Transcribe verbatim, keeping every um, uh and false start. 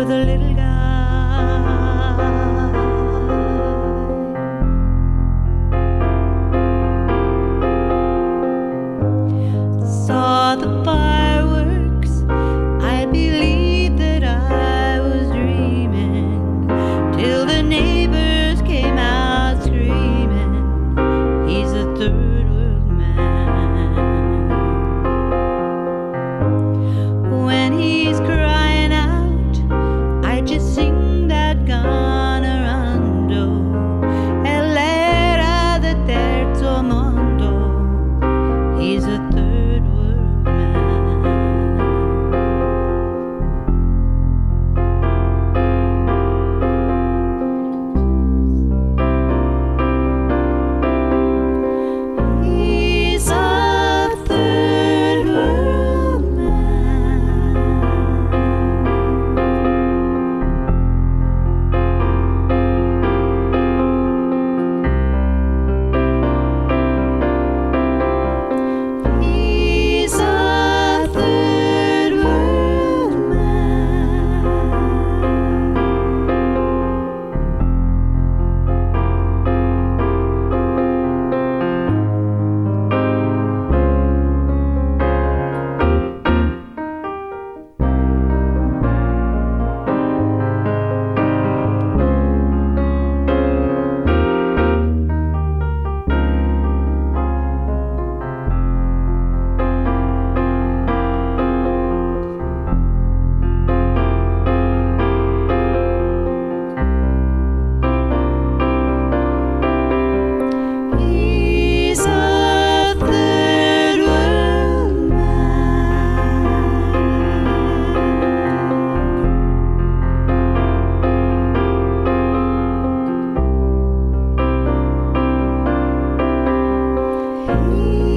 the little guy. Saw the fireworks, I believed that I was dreaming, till the neighbors came out screaming, he's a third world man. When he's crying out, I just sing that Ganarando, e l'era del terzo mondo, he's a third world man. He's a third world man. He's a third world man. He's a third world man.